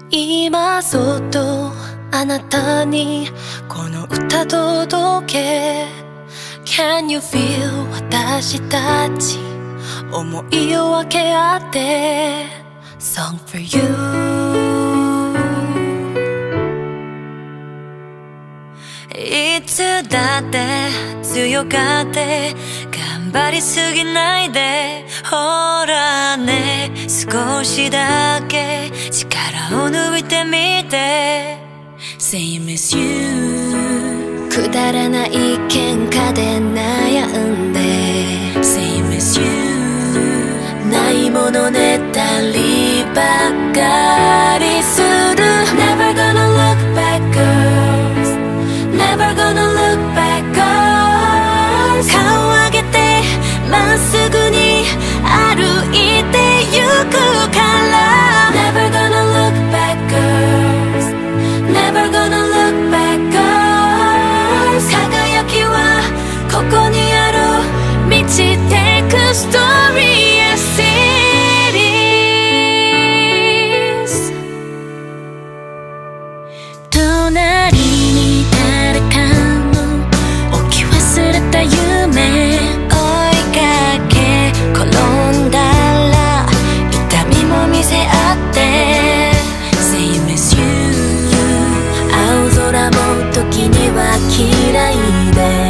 今そっとあなたにこの歌届け Can you feel 私たち思いを分け合って Song for you いつだって強がって頑張りすぎないでほらね少しだけ力を抜いてみて Same as you くだらない喧嘩で悩んで Same as you ないものねだりばっかりする Never gonna look back girls Never gonna look back girls 顔上げてまっすぐに歩いてゆくから Never gonna look back girls Never gonna look back girls 輝きはここにある満ちてくストーリー Yes it is 隣に誰かの置き忘れた夢追いかけ転んだら痛みも見せ合って Same as you 青空も時には嫌いで